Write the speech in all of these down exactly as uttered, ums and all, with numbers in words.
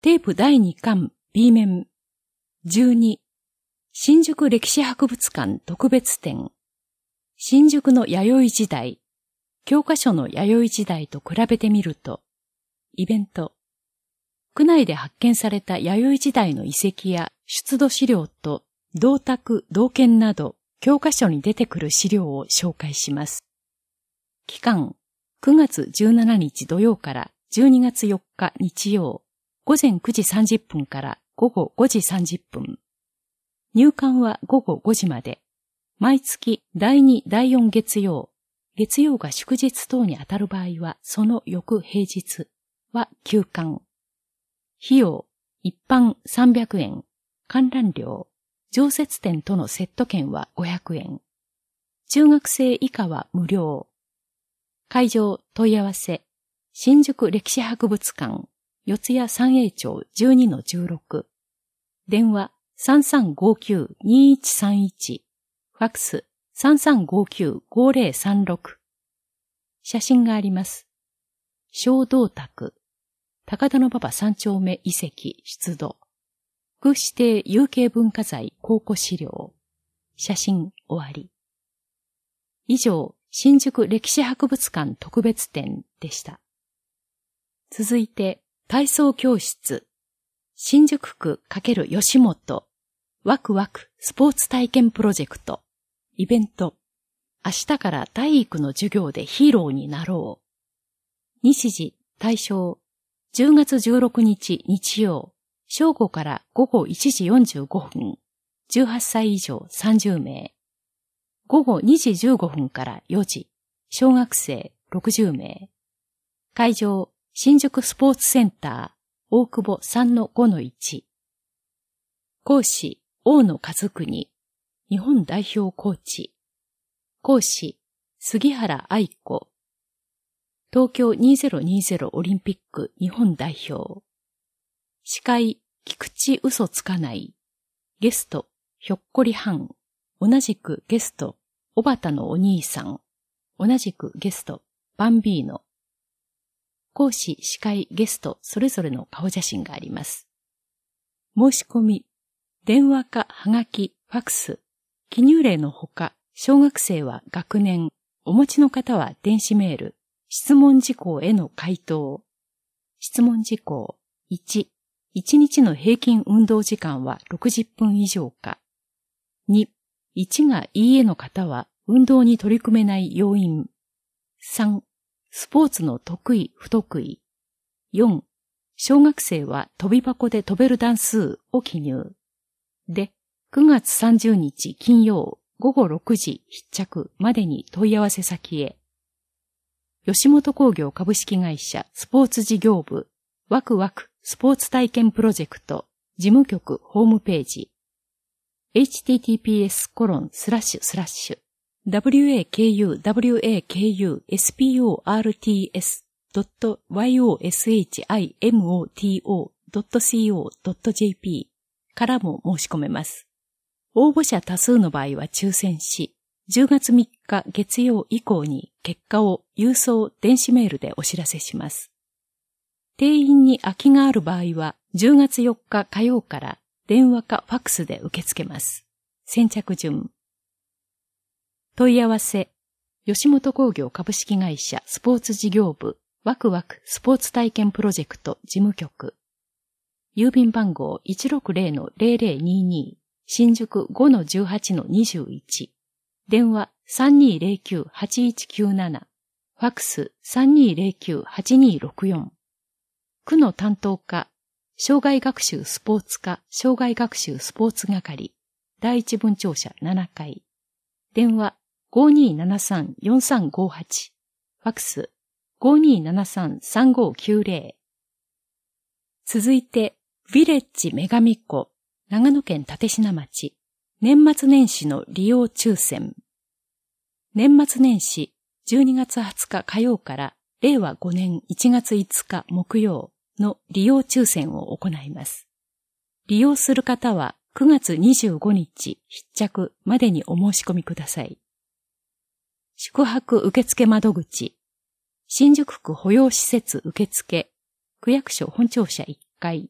テープだいにかん B 面。じゅうに、新宿歴史博物館特別展。新宿の弥生時代。教科書の弥生時代と比べてみると、イベント。区内で発見された弥生時代の遺跡や出土資料と銅鐸、銅剣など教科書に出てくる資料を紹介します。期間、くがつじゅうしちにち土曜からじゅうにがつよっか日曜、ごぜんくじさんじゅっぷんからごごごじさんじゅっぷん。入館はごごごじまで。毎月だいに、だいよん月曜、月曜が祝日等にあたる場合はその翌平日は休館。費用、一般さんびゃくえん、観覧料、常設展とのセット券はごひゃくえん。中学生以下は無料。会場問い合わせ、新宿歴史博物館、四谷三栄町 じゅうにのじゅうろく。電話さんさんごきゅう にいちさんいち。ファックスさんさんごきゅう ごぜろさんろく。写真があります。小銅鐸。高田馬場三丁目遺跡出土。区指定有形文化財考古資料。写真終わり。以上、新宿歴史博物館特別展でした。続いて、体操教室。新宿区×吉本。ワクワクスポーツ体験プロジェクト。イベント。明日から体育の授業でヒーローになろう。日時、対象。じゅうがつじゅうろくにち日曜、正午からごごいちじよんじゅうごふん、じゅうはっさい以上さんじゅうめい。ごごにじじゅうごふんからよじ、小学生ろくじゅうめい。会場、新宿スポーツセンター、大久保 さんのごのいち。講師、大野和邦、日本代表コーチ。講師、杉原愛子。東京にせんにじゅうオリンピック日本代表。司会、菊池嘘つかない。ゲスト、ひょっこりはん。同じくゲスト、小畑のお兄さん。同じくゲスト、バンビーノ。講師、司会、ゲスト、それぞれの顔写真があります。申し込み、電話かはがき、ファックス。記入例のほか、小学生は学年、お持ちの方は電子メール。質問事項への回答。質問事項。いち、いちにちの平均運動時間はろくじゅっぷん以上か。に、いちがいいえの方は運動に取り組めない要因。さん、スポーツの得意不得意。よん、小学生は飛び箱で飛べる段数を記入。で、くがつさんじゅうにち金曜ごごろくじ必着までに問い合わせ先へ。吉本興業株式会社スポーツ事業部ワクワクスポーツ体験プロジェクト事務局ホームページ エイチティーティーピーエスコロンスラッシュスラッシュ ダブリューエーケーユーダブリューエーケーユーエスピーオーアールティーエスドットワイオーエスエイチアイエムオーティーオードットシーオードットジェーピー からも申し込めます。応募者多数の場合は抽選し、じゅうがつみっか月曜以降に結果を郵送電子メールでお知らせします。定員に空きがある場合はじゅうがつよっか火曜から電話かファックスで受け付けます。先着順。問い合わせ、吉本興業株式会社スポーツ事業部ワクワクスポーツ体験プロジェクト事務局。郵便番号 いちろくぜろのゼロゼロにに 新宿 ごのじゅうはちのにじゅういち。電話 さんにーぜろきゅうはちいちきゅうなな。ファックス さんにーぜろきゅうはちにーろくよん。区の担当課、障害学習スポーツ課障害学習スポーツ係、第一分庁舎ななかい。電話 ごにーななさんよんさんごはち。ファックス ごにーななさんさんごきゅうぜろ。続いて、ヴィレッジ女神湖、長野県立科町、年末年始の利用抽選。年末年始じゅうにがつはつか火曜かられいわごねんいちがついつか木曜の利用抽選を行います。利用する方はくがつにじゅうごにち必着までにお申し込みください。宿泊受付窓口、新宿区保養施設受付、区役所本庁舎いっかい、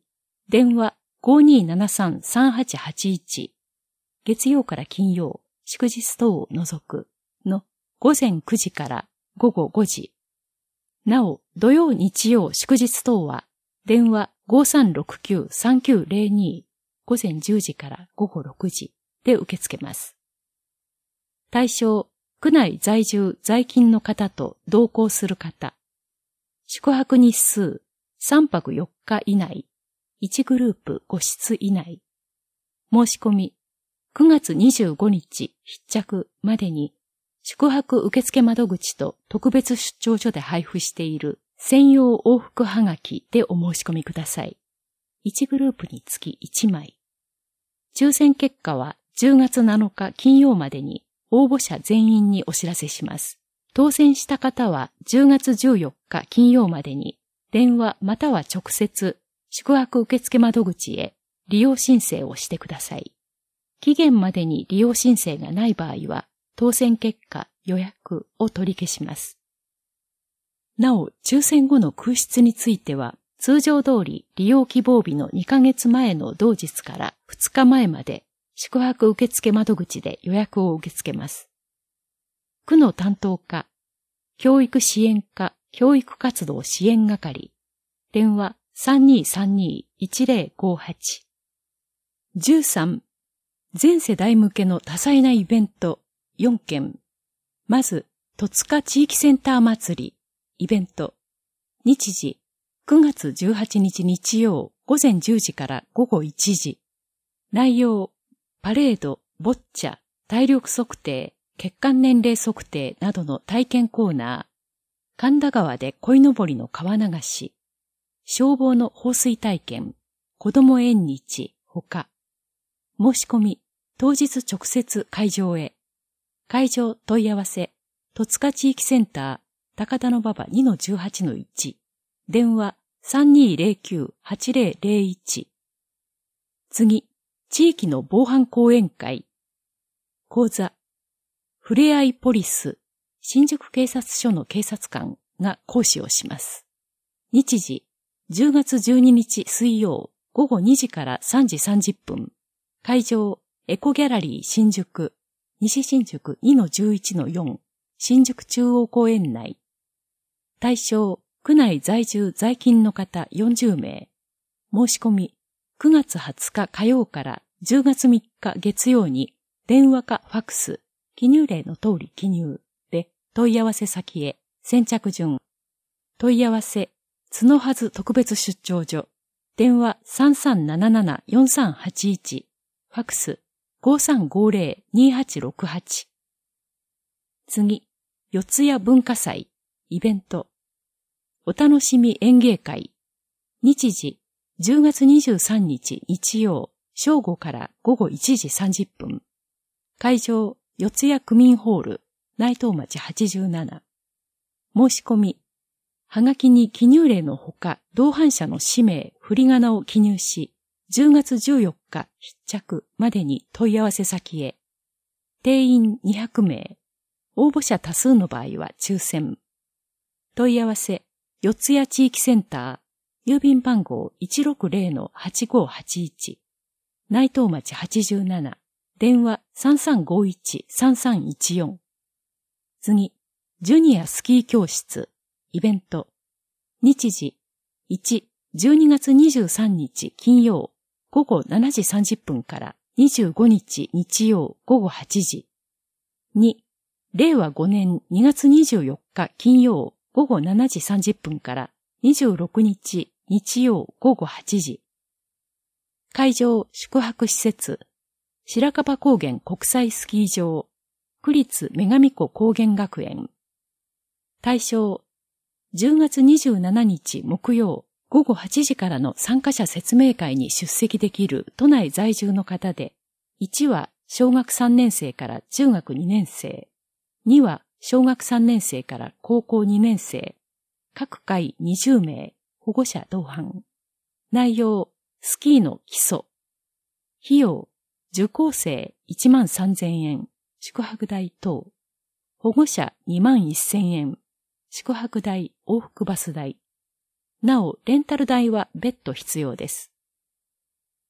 電話 ごーにーななさんさんはちはちいち、月曜から金曜、祝日等を除くのごぜんくじからごごごじ。なお、土曜日曜祝日等は電話 ごーさんろくきゅうさんきゅうぜろに、午前じゅうじからごごろくじで受け付けます。対象、区内在住在勤の方と同行する方。宿泊日数さんぱくよっか以内。いちグループご室以内。申し込み、くがつにじゅうごにち必着までに、宿泊受付窓口と特別出張所で配布している専用往復はがきでお申し込みください。いちグループにつきいちまい。抽選結果はじゅうがつなのか金曜までに応募者全員にお知らせします。当選した方はじゅうがつじゅうよっか金曜までに電話または直接宿泊受付窓口へ利用申請をしてください。期限までに利用申請がない場合は当選結果予約を取り消します。なお、抽選後の空室については通常通り利用希望日のにかげつまえの同日からふつかまえまで宿泊受付窓口で予約を受け付けます。区の担当課、教育支援課、教育活動支援係、電話 さんにーさんにーいちぜろごはち。じゅうさん、全世代向けの多彩なイベントよんけん。まず、戸塚地域センター祭り、イベント。日時、くがつじゅうはちにち日曜午前じゅうじから午後いちじ。内容、パレード、ボッチャ、体力測定、血管年齢測定などの体験コーナー。神田川で鯉のぼりの川流し。消防の放水体験、子ども縁日、ほか。申し込み、当日直接会場へ。会場問い合わせ、戸塚地域センター、高田馬場 にのじゅうはちのいち。電話 さんにーぜろきゅうはちぜろぜろいち。次、地域の防犯講演会。講座、ふれあいポリス、新宿警察署の警察官が講師をします。日時、じゅうがつじゅうににち水曜午後にじからさんじさんじゅっぷん。会場、エコギャラリー新宿、西新宿 にのじゅういちのよん、新宿中央公園内。対象、区内在住在勤の方よんじゅうめい。申し込み、くがつはつか火曜からじゅうがつみっか月曜に電話かファクス、記入例の通り記入で問い合わせ先へ先着順。問い合わせ、角はず特別出張所。電話 さんさんななななよんさんはちいち。ファクス ごさんごぜろにはちろくはち。次、四谷文化祭、イベント。お楽しみ演芸会。日時、じゅうがつにじゅうさんにち日曜、正午から午後いちじさんじゅっぷん。会場、四谷区民ホール、内藤町はちじゅうなな。申し込み。はがきに記入例のほか、同伴者の氏名、振り仮名を記入し、じゅうがつじゅうよっか必着までに問い合わせ先へ。定員にひゃくめい。応募者多数の場合は抽選。問い合わせ、四谷地域センター、郵便番号 いちろくぜろのはちごはちいち。内藤町はちじゅうなな。電話 さんさんごいちさんさんいちよん。次、ジュニアスキー教室、イベント。日時、いち、じゅうにがつにじゅうさんにち金曜、午後しちじさんじゅっぷんからにじゅうごにち日曜午後はちじ。に、れいわごねんにがつにじゅうよっか金曜午後しちじさんじゅっぷんからにじゅうろくにち日曜午後はちじ。会場宿泊施設、白樺高原国際スキー場、区立女神子高原学園。対象、じゅうがつにじゅうしちにち木曜午後はちじからの参加者説明会に出席できる都内在住の方で、いちは小学さんねんせいから中学にねんせい、には小学さんねんせいから高校にねんせい、各回にじゅうめい、保護者同伴。内容、スキーの基礎。費用、受講生いちまんさんぜんえん、宿泊代等。保護者にまんせんえん、宿泊代、往復バス代。なお、レンタル代は別途必要です。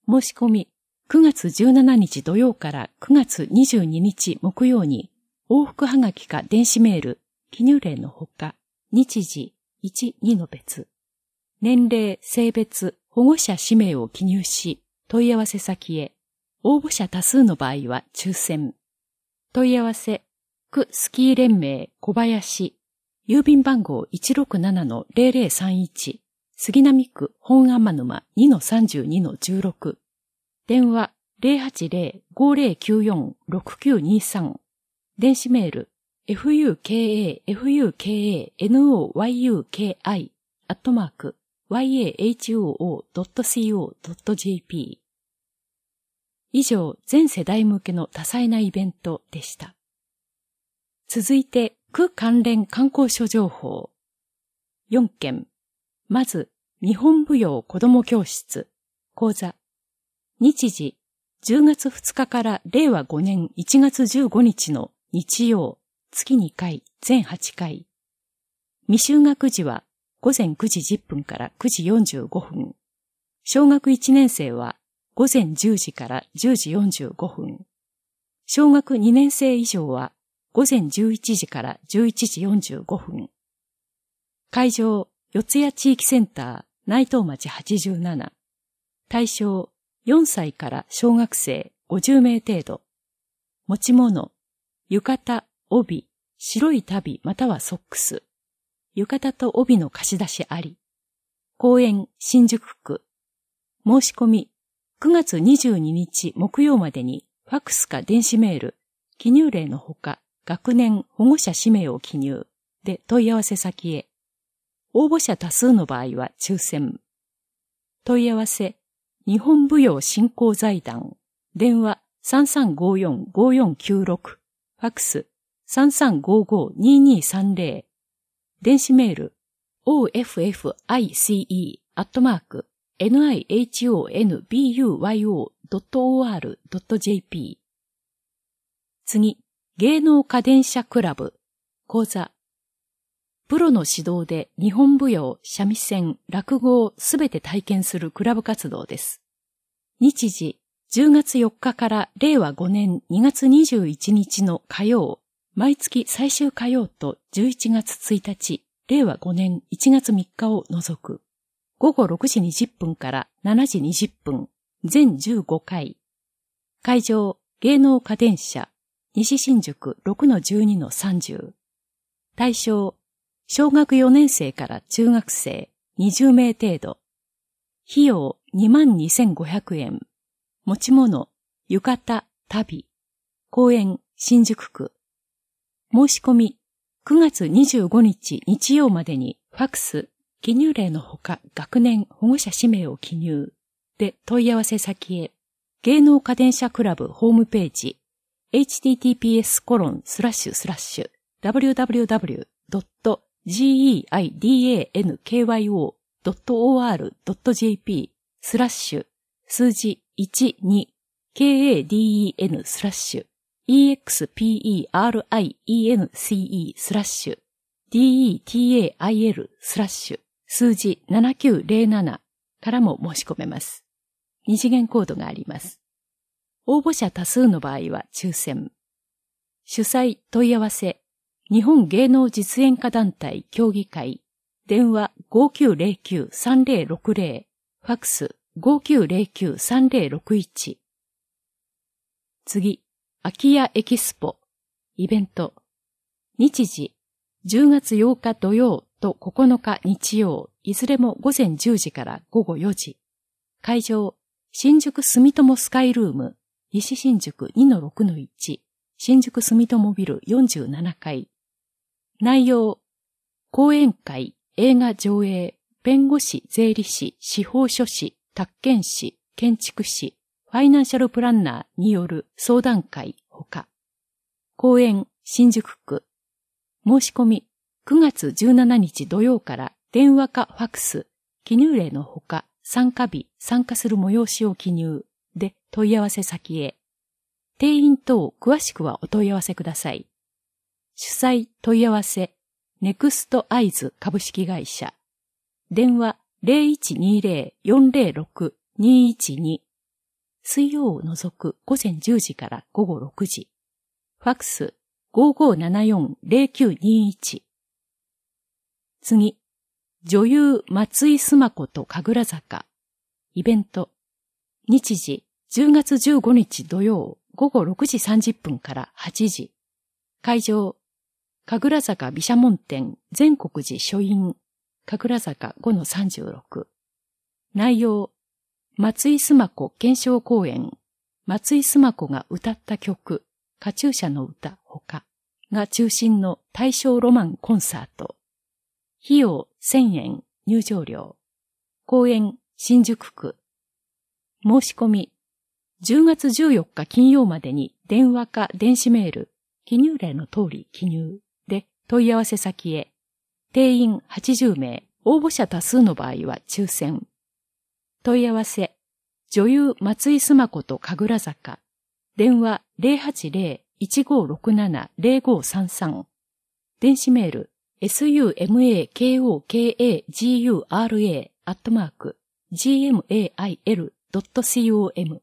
申し込み、くがつじゅうしちにち土曜からくがつにじゅうににち木曜に、往復はがきか電子メール、記入例のほか、日時、いち、にの別。年齢、性別、保護者氏名を記入し、問い合わせ先へ。応募者多数の場合は抽選。問い合わせ、区スキー連盟小林、郵便番号 いちろくななのゼロゼロさんいち、杉並区本天沼 にのさんじゅうにのじゅうろく。電話 ゼロはちゼロ ごゼロきゅうよん ろくきゅうにさん。電子メール フユーケーエーエフユーケーエーエヌオーワイユーケーアイ アットマーク ワイエーエイチオードットシーオードットジェーピー。以上、全世代向けの多彩なイベントでした。続いて、区関連観光所情報。よんけん。まず、日本舞踊子ども教室、講座。日時、じゅうがつふつかかられいわごねんいちがつじゅうごにちの日曜、月にかい、全はちかい。未就学時はごぜんくじじゅっぷんからくじよんじゅうごふん。小学いちねん生はごぜんじゅうじからじゅうじよんじゅうごふん。小学にねん生以上はごぜんじゅういちじからじゅういちじよんじゅうごふん。会場、四谷地域センター、内藤町はちじゅうなな。対象、よんさいから小学生ごじゅうめい程度。持ち物、浴衣、帯、白い足袋またはソックス。浴衣と帯の貸し出しあり。公園、新宿区。申し込み、くがつにじゅうににち木曜までにファックスか電子メール、記入例のほか、学年、保護者氏名を記入で問い合わせ先へ。応募者多数の場合は抽選。問い合わせ、日本舞踊振興財団、電話 さんさんごよんごよんきゅうろく、ファックス さんさんごごににさんゼロ、電子メール オーエフエフアイシーイー アットマーク ニホンブヨー ドットオーアール ドットジェーピー。次、芸能家電車クラブ、講座。プロの指導で日本舞踊、三味線、落語をすべて体験するクラブ活動です。日時、じゅうがつよっかかられいわごねんにがつにじゅういちにちの火曜、毎月最終火曜とじゅういちがつついたち、れいわごねんいちがつみっかを除く。ごごろくじにじゅっぷんからしちじにじゅっぷん、全じゅうごかい。会場、芸能家電車、西新宿 ろくのじゅうにのさんじゅう。対象、小学よねん生から中学生にじゅうめい程度。費用 にまんにせんごひゃくえん。持ち物、浴衣、足袋。公園、新宿区。申し込み、くがつにじゅうごにち日曜までにファックス、記入例のほか学年、保護者氏名を記入で問い合わせ先へ。芸能家電車クラブホームページ、エイチティーティーピーエスコロンスラッシュスラッシュ ダブリューダブリューダブリュードットジーイーアイディーエーエヌケーワイオードットオーアールドットジェーピー スラッシュ数字いちに ケーエーディーイーエヌ スラッシュ イーエックスピーイーアールアイイーエヌシーイー スラッシュ ディーイーティーエーアイエル スラッシュ数字ななきゅうゼロななからも申し込めます。二次元コードがあります。応募者多数の場合は抽選。主催問い合わせ、日本芸能実演家団体協議会、電話 ごきゅうゼロきゅう さんゼロろくゼロ、ファックス ごきゅうゼロきゅう さんゼロろくいち。次、空き家エキスポ、イベント。日時、じゅうがつようか土曜とここのか日曜、いずれもごぜんじゅうじからごごよじ。会場、新宿住友スカイルーム、西新宿 にのろくのいち、新宿住友ビルよんじゅうななかい。内容、講演会、映画上映、弁護士、税理士、司法書士、宅建士、建築士、ファイナンシャルプランナーによる相談会ほか。講演、新宿区。申し込み、くがつじゅうしちにち土曜から電話かファックス、記入例のほか、参加日、参加する催しを記入で問い合わせ先へ。定員等詳しくはお問い合わせください。主催問い合わせ、ネクストアイズ株式会社。電話 ゼロいちにゼロ よんゼロろく にいちに水曜を除く午前じゅうじから午後ろくじ。ファックス ごーごーななよんゼロきゅうにいち。次、女優松井須磨子と神楽坂。イベント。日時、じゅうがつじゅうごにち土曜午後ろくじさんじゅっぷんからはちじ。会場、神楽坂毘沙門天全国寺書院、神楽坂 ごのさんじゅうろく。内容、松井須磨子検証公演、松井須磨子が歌った曲、カチューシャの歌ほかが中心の大正ロマンコンサート。費用せんえん、入場料。公演、新宿区。申し込み、じゅうがつじゅうよっか金曜までに電話か電子メール、記入例の通り記入で問い合わせ先へ。定員はちじゅうめい、応募者多数の場合は抽選。問い合わせ、女優松井須磨子と神楽坂。電話 ゼロはちゼロ いちごろくなな ゼロごさんさん。電子メール、sumakokagura アットマーク gmail ドット com。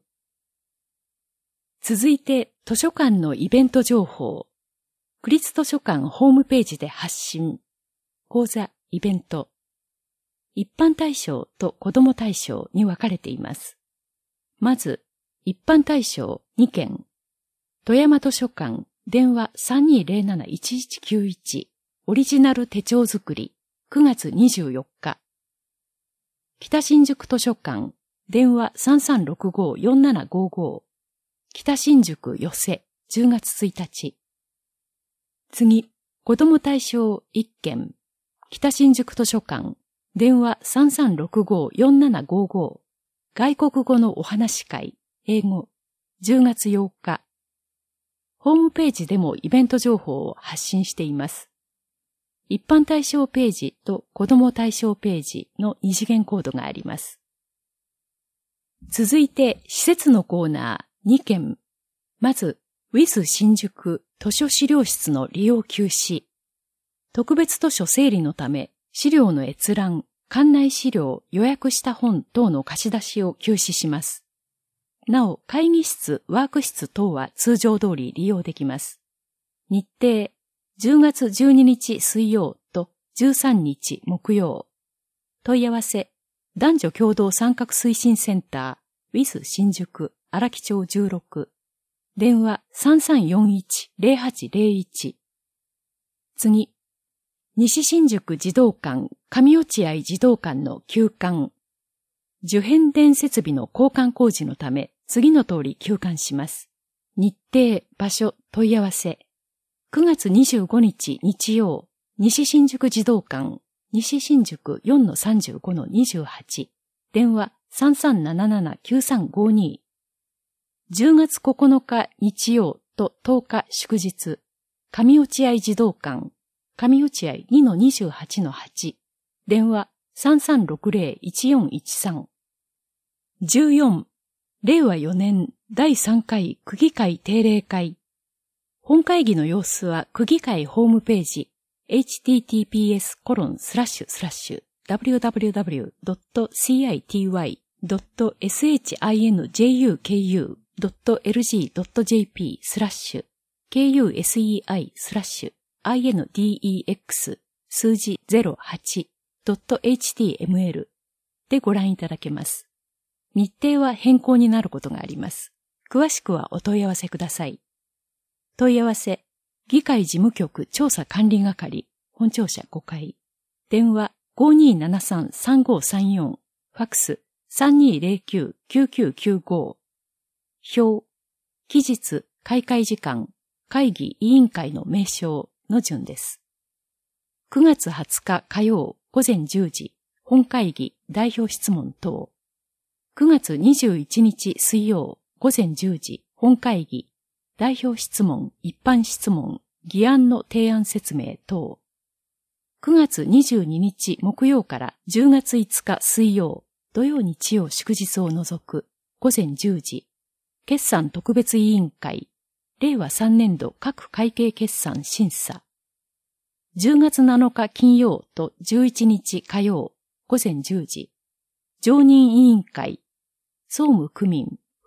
続いて、図書館のイベント情報。区立図書館ホームページで発信。講座、イベント。一般対象と子ども対象に分かれています。まず、一般対象にけん。富山図書館、電話 さんにーぜろなな いちいちきゅういち。オリジナル手帳作り、くがつにじゅうよっか。北新宿図書館、電話 さんさんろくご よんななごご。北新宿寄せ、じゅうがつついたち。次、子ども対象いっけん。北新宿図書館、電話 さんさんろくご よんななごご。外国語のお話会、英語、じゅうがつようか。ホームページでもイベント情報を発信しています。一般対象ページと子ども対象ページの二次元コードがあります。続いて、施設のコーナーにけん。まず、ウィズ 新宿図書資料室の利用休止。特別図書整理のため、資料の閲覧、館内資料、予約した本等の貸し出しを休止します。なお、会議室、ワーク室等は通常通り利用できます。日程、じゅうがつじゅうににち水曜とじゅうさんにち木曜。問い合わせ、男女共同参画推進センター、ウィズ 新宿、荒木町じゅうろく。電話 さんさんよんいち ゼロはちゼロいち。次、西新宿児童館、上落合児童館の休館。受変電設備の交換工事のため、次の通り休館します。日程、場所、問い合わせ。くがつにじゅうごにち日曜、西新宿児童館、西新宿 よんのさんじゅうごのにじゅうはち。電話 さんさんなななな きゅうさんごに。じゅうがつここのか日曜ととおか祝日、上落合児童館、上落合 にのにじゅうはちのはち。電話 さんさんろくゼロ いちよんいちさん。じゅうよん、れいわよねんだいさんかい区議会定例会。本会議の様子は区議会ホームページ エイチティーティーピーエスコロンスラッシュスラッシュダブリューダブリューダブリュードットシーアイティーワイドットエスエイチアイエヌジェイユーケーユードットエルジードットジェーピースラッシュケーユーエスイーアイスラッシュアイエヌディーイーエックス数字ゼロはちドットエイチティーエムエル でご覧いただけます。日程は変更になることがあります。詳しくはお問い合わせください。問い合わせ、議会事務局調査管理係、本庁舎ごかい。電話 ごにーななさん さんごさんよん、ファックス さんにーぜろきゅう きゅうきゅうきゅうご。表、期日、開会時間、会議委員会の名称の順です。くがつはつか火曜午前じゅうじ、本会議代表質問等。くがつにじゅういちにち水曜午前じゅうじ、本会議代表質問、一般質問、議案の提案説明等。くがつにじゅうににち木曜からじゅうがついつか水曜、土曜日曜祝日を除く午前じゅうじ、決算特別委員会、れいわさんねんど各会計決算審査。じゅうがつなのか金曜とじゅういちにち火曜、午前じゅうじ、常任委員会、総務区民、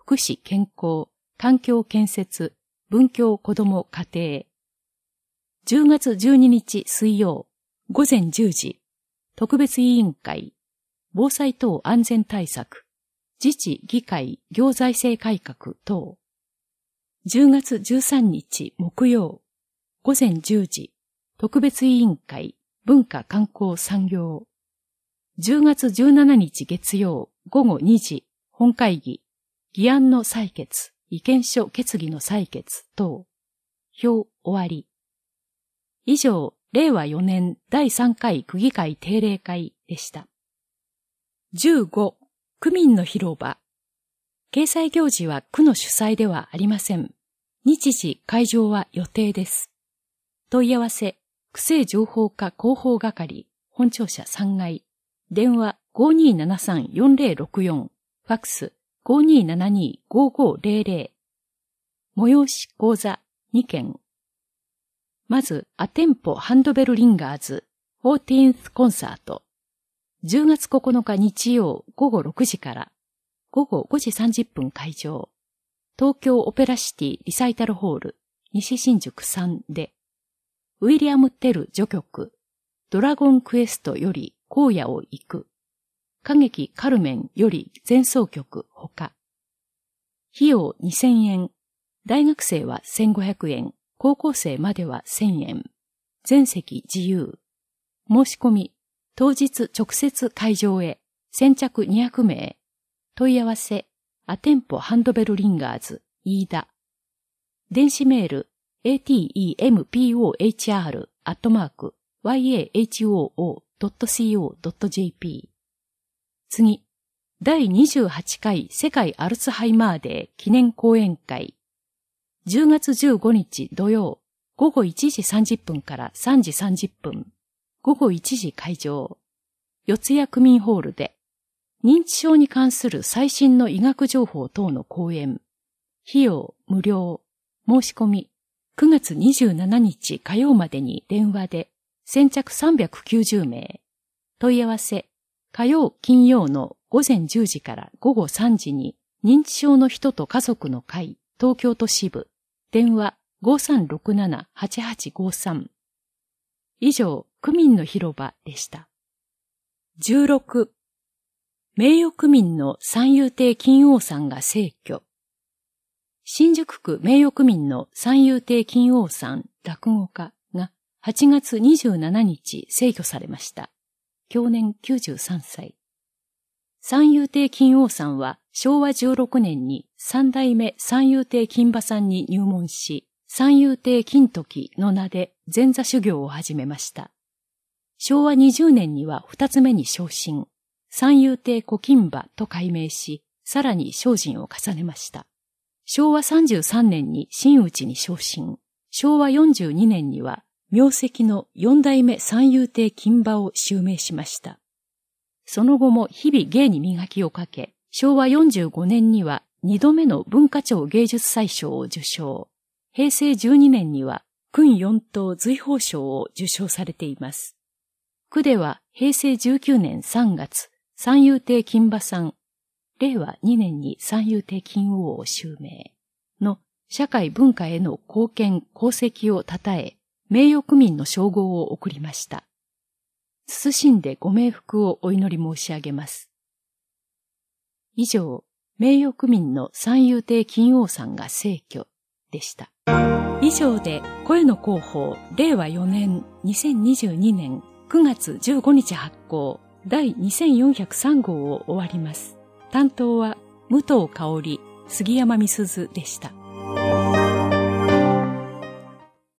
福祉健康、環境建設、文教子ども家庭。じゅうがつじゅうににち水曜、ごぜんじゅうじ、特別委員会、防災等安全対策、自治議会行財政改革等。じゅうがつじゅうさんにち木曜、ごぜんじゅうじ、特別委員会文化観光産業。じゅうがつじゅうしちにち月曜、ごごにじ、本会議、議案の採決、意見書決議の採決等。表終わり。以上、れいわよねんだいさんかい区議会定例会でした。じゅうご、区民の広場。掲載行事は区の主催ではありません。日時、会場は予定です。問い合わせ、区政情報課広報係、本庁舎さんがい。電話 ごにーななさんよんぜろろくよん、ファックス ごにーななにーごごぜろぜろ。催し講座にけん。まず、アテンポハンドベルリンガーズじゅうよんコンサート。じゅうがつここのか日曜ごごろくじからごごごじさんじゅっぷん会場。東京オペラシティリサイタルホール西新宿さんで、ウィリアム・テル序曲、ドラゴンクエストより荒野を行く。歌劇カルメンより前奏曲ほか。費用にせんえん。大学生はせんごひゃくえん。高校生まではせんえん。全席自由。申し込み。当日直接会場へ。先着にひゃくめい。問い合わせ。アテンポハンドベルリンガーズ、飯田。電子メール。エーティーイーエムピーオーエイチアール アットマーク ワイエーエイチオーオードットシーオードットジェーピー。次。だいにじゅうはちかい世界アルツハイマーデー記念講演会。じゅうがつじゅうごにち土曜、ごごいちじさんじゅっぷんからさんじさんじゅっぷん。ごごいちじ会場。四谷区民ホールで。認知症に関する最新の医学情報等の講演。費用無料。申し込み。くがつにじゅうしちにち火曜までに電話で。先着さんびゃくきゅうじゅうめい。問い合わせ。火曜、金曜のごぜんじゅうじからごごさんじに認知症の人と家族の会、東京都支部。電話 ごさんろくななはちはちごさん。以上、区民の広場でした。じゅうろく。名誉区民の三遊亭金王さんが逝去。新宿区名誉区民の三遊亭金王さん落語家がはちがつにじゅうしちにち逝去されました。享年きゅうじゅうさんさい。三遊亭金王さんはしょうわじゅうろくねんに三代目三遊亭金馬さんに入門し、三遊亭金時の名で前座修行を始めました。しょうわにじゅうねんには二つ目に昇進。三遊亭小金馬と改名し、さらに精進を重ねました。しょうわさんじゅうさんねんに真打に昇進。しょうわよんじゅうにねんには名跡の四代目三遊亭金馬を襲名しました。その後も日々芸に磨きをかけ、しょうわよんじゅうごねんには二度目の文化庁芸術祭賞を受賞。へいせいじゅうにねんには勲四等随宝賞を受賞されています。区ではへいせいじゅうきゅうねんさんがつ、三遊亭金馬さん、れいわにねんに三遊亭金王を襲名の社会文化への貢献功績を称え、名誉区民の称号を贈りました。謹んでご冥福をお祈り申し上げます。以上、名誉区民の三遊亭金王さんが逝去でした。以上で声の広報れいわよねんにせんにじゅうにねんくがつじゅうごにち発行だいにせんよんひゃくさんごうを終わります。担当は武藤香織、杉山美鈴でした。